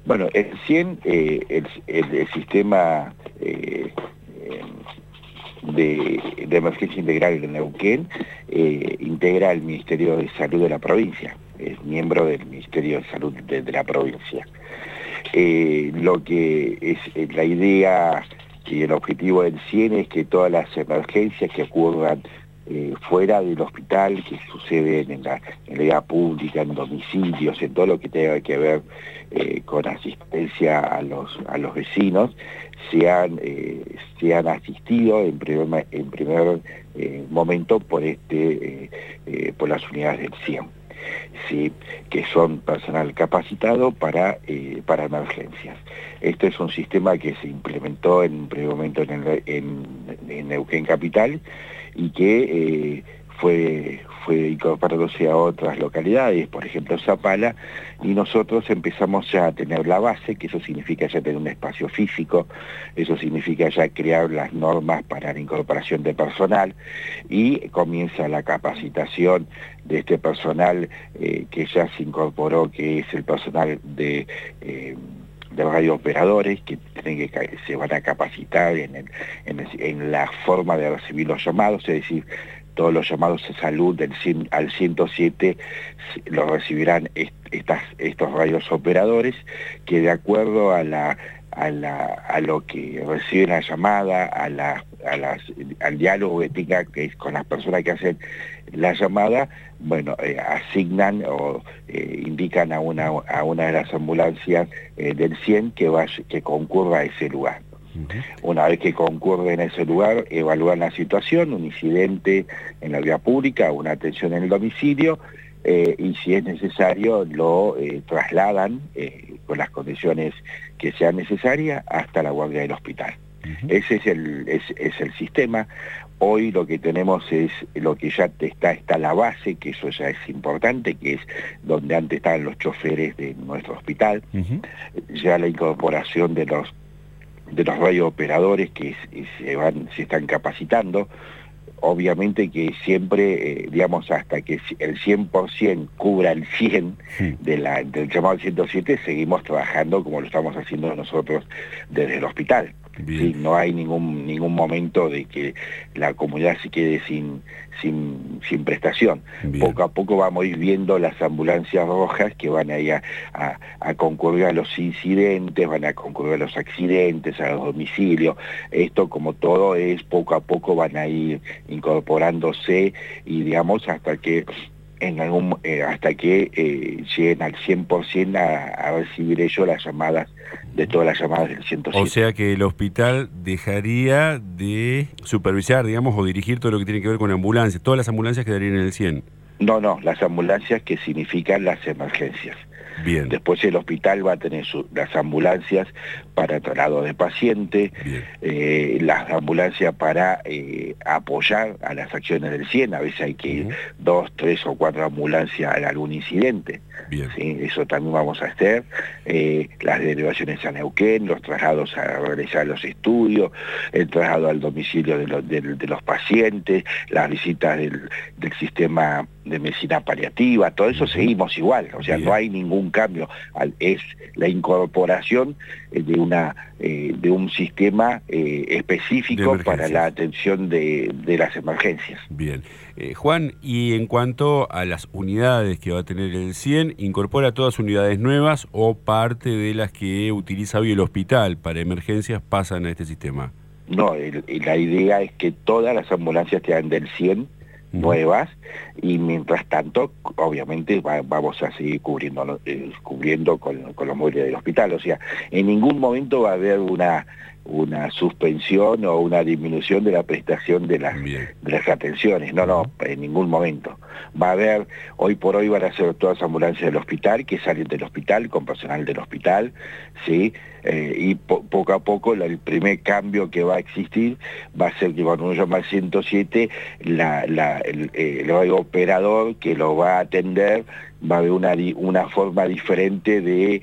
Bueno, el 100, el sistema de emergencia integral de Neuquén integra el Ministerio de Salud de la provincia, es miembro del Ministerio de Salud de la provincia. Lo que es la idea y el objetivo del 100 es que todas las emergencias que ocurran fuera del hospital, que suceden en la vida pública, en domicilios, en todo lo que tenga que ver con asistencia a los vecinos, sean asistidos en primer momento por las unidades del 100, ¿sí? Que son personal capacitado para emergencias. Este es un sistema que se implementó en un primer momento en Neuquén Capital y que fue incorporándose a otras localidades, por ejemplo Zapala, y nosotros empezamos ya a tener la base, que eso significa ya tener un espacio físico, eso significa ya crear las normas para la incorporación de personal, y comienza la capacitación de este personal que ya se incorporó, que es el personal de radiooperadores que se van a capacitar en la forma de recibir los llamados, es decir, todos los llamados de salud al 107 los recibirán estos radiooperadores que de acuerdo a lo que reciben la llamada, al diálogo que tenga con las personas que hacen la llamada, bueno, asignan o indican a una de las ambulancias del 100 que concurra a ese lugar. Una vez que concurre en ese lugar, evalúan la situación, un incidente en la vía pública, una atención en el domicilio, y si es necesario lo trasladan con las condiciones que sean necesarias hasta la guardia del hospital. Ese es el sistema. Hoy lo que tenemos es lo que ya está la base, que eso ya es importante, que es donde antes estaban los choferes de nuestro hospital, ya la incorporación de los radiooperadores que se están capacitando. Obviamente que siempre, digamos, hasta que el 100% cubra el 100 del llamado al 107, seguimos trabajando como lo estamos haciendo nosotros desde el hospital. ¿Sí? No hay ningún momento de que la comunidad se quede sin prestación. Bien. Poco a poco vamos a ir viendo las ambulancias rojas que van a ir a concurrir a los incidentes, van a concurrir a los accidentes, a los domicilios. Esto, como todo, es poco a poco van a ir incorporándose y, digamos, hasta que lleguen al 100% a recibir ellos las llamadas, de todas las llamadas del 107. O sea que el hospital dejaría de supervisar, digamos, o dirigir todo lo que tiene que ver con ambulancias. Todas las ambulancias quedarían en el 100. No, las ambulancias que significan las emergencias. Bien. Después el hospital va a tener las ambulancias para traslado de pacientes, las ambulancias para apoyar a las acciones del 100, a veces hay que ir 2, 3 o 4 ambulancias a algún incidente. Bien. ¿Sí? Eso también vamos a hacer, las derivaciones a Neuquén, los traslados a realizar los estudios, el traslado al domicilio de los pacientes, las visitas del sistema de medicina paliativa, todo eso seguimos igual, o sea, no hay ningún cambio, es la incorporación de un sistema específico para la atención de las emergencias. Bien. Juan, y en cuanto a las unidades que va a tener el 100, ¿incorpora todas unidades nuevas o parte de las que utiliza hoy el hospital para emergencias pasan a este sistema? No, la idea es que todas las ambulancias sean del 100 nuevas, y mientras tanto obviamente vamos a seguir cubriendo con los móviles del hospital. O sea, en ningún momento va a haber una suspensión o una disminución de la prestación de las atenciones, no, en ningún momento. Va a haber, hoy por hoy van a ser todas ambulancias del hospital, que salen del hospital, con personal del hospital, ¿sí? Y poco a poco el primer cambio que va a existir va a ser que cuando uno llama al 107, el radiooperador que lo va a atender va a haber una forma diferente de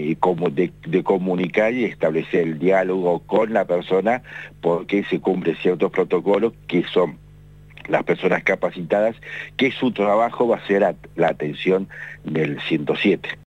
comunicar y establecer el diálogo con la persona, porque se cumplen ciertos protocolos que son las personas capacitadas, que su trabajo va a ser la atención del 107.